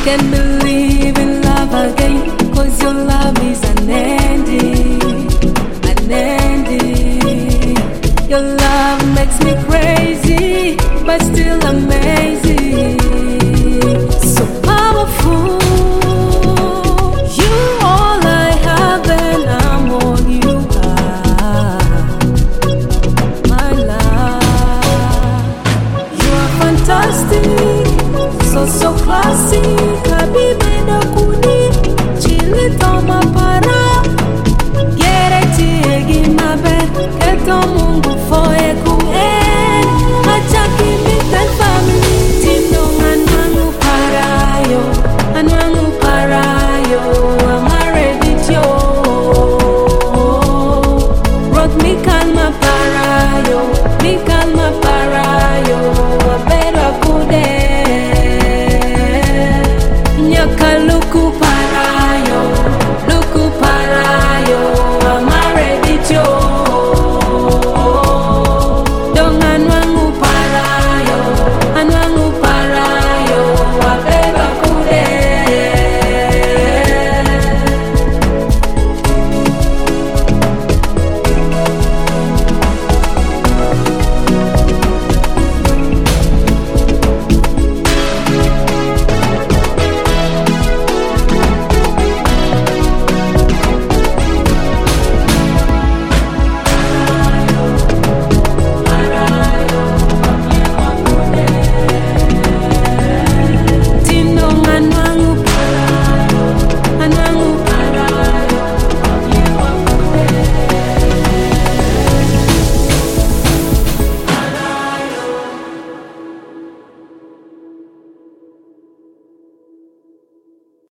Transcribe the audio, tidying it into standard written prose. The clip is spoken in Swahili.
can believe in love again, 'cause your love is unending, unending. Your love makes me crazy, but still amazing. So powerful. You all I have and I'm all you are. My love, you are fantastic, so classic. Habibi na kuni, chile toma para. Gereti egi mabe, keto mungu foye kuen. Achaki mitel family, tino anwangu parayo, anwangu parayo. Amare bityo, rot mi kalma parayo, mi kalma parayo. Abera kude, nyakaluku parayo.